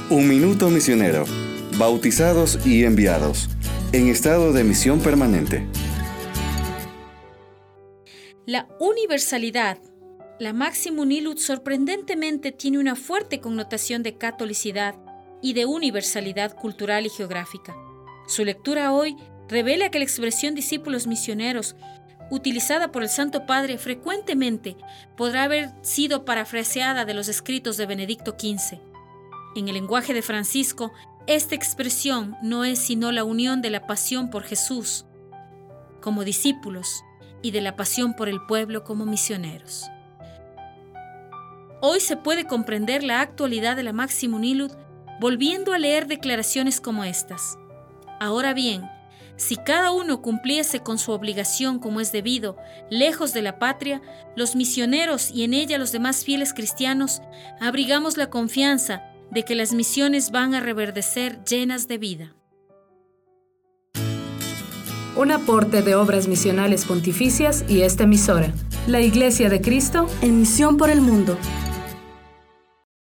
Un minuto misionero. Bautizados y enviados. En estado de misión permanente. La universalidad. La Maximum Nihil sorprendentemente tiene una fuerte connotación de catolicidad y de universalidad cultural y geográfica. Su lectura hoy revela que la expresión discípulos misioneros, utilizada por el Santo Padre frecuentemente, podrá haber sido parafraseada de los escritos de Benedicto XV. En el lenguaje de Francisco, esta expresión no es sino la unión de la pasión por Jesús como discípulos y de la pasión por el pueblo como misioneros. Hoy se puede comprender la actualidad de la Maximum Nihil volviendo a leer declaraciones como estas. Ahora bien, si cada uno cumpliese con su obligación como es debido, lejos de la patria, los misioneros y en ella los demás fieles cristianos, abrigamos la confianza de que las misiones van a reverdecer llenas de vida. Un aporte de Obras Misionales Pontificias y esta emisora, la Iglesia de Cristo, en misión por el mundo.